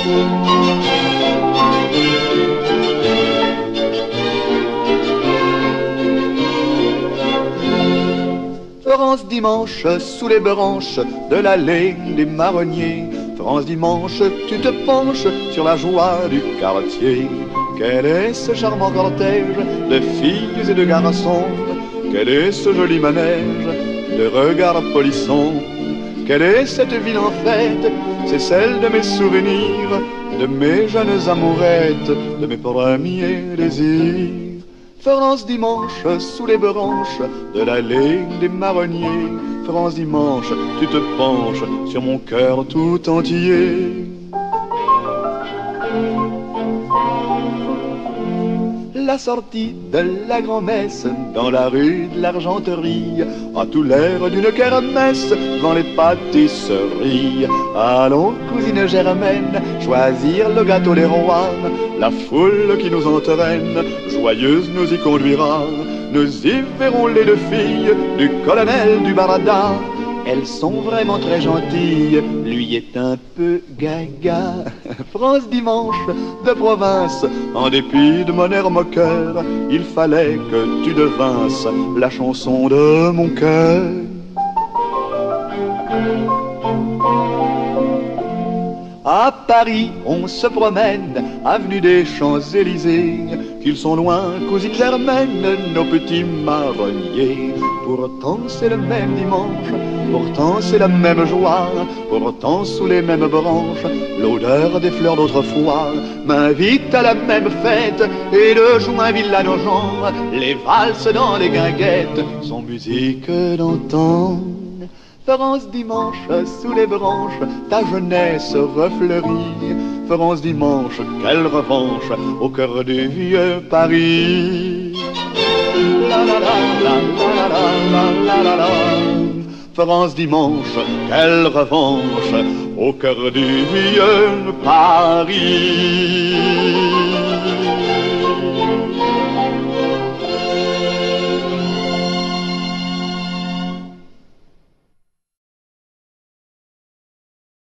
France dimanche, sous les branches de l'allée des marronniers. France dimanche, tu te penches sur la joie du quartier. Quel est ce charmant cortège de filles et de garçons? Quel est ce joli manège de regards polissons? Quelle est cette ville en fête? C'est celle de mes souvenirs, de mes jeunes amourettes, de mes premiers désirs. France dimanche, sous les branches de l'allée des marronniers. France dimanche, tu te penches sur mon cœur tout entier. La sortie de la grand-messe dans la rue de l'Argenterie a tout l'air d'une kermesse devant les pâtisseries. Allons, cousine Germaine, choisir le gâteau des rois. La foule qui nous entraîne, joyeuse nous y conduira. Nous y verrons les deux filles du colonel du Barada. Elles sont vraiment très gentilles, lui est un peu gaga. France dimanche de province, en dépit de mon air moqueur, il fallait que tu devinsses la chanson de mon cœur. À Paris, on se promène, avenue des Champs-Élysées, qu'ils sont loin, cousine Germaine, nos petits marronniers. Pourtant c'est le même dimanche, pourtant c'est la même joie, pourtant sous les mêmes branches, l'odeur des fleurs d'autrefois m'invite à la même fête, et de Joinville à Nogent, les valses dans les guinguettes sont musique d'antan. France dimanche, sous les branches, ta jeunesse refleurit. France dimanche, quelle revanche au cœur du vieux Paris. La la la la la la la la la. France dimanche, quelle revanche au cœur du vieux Paris.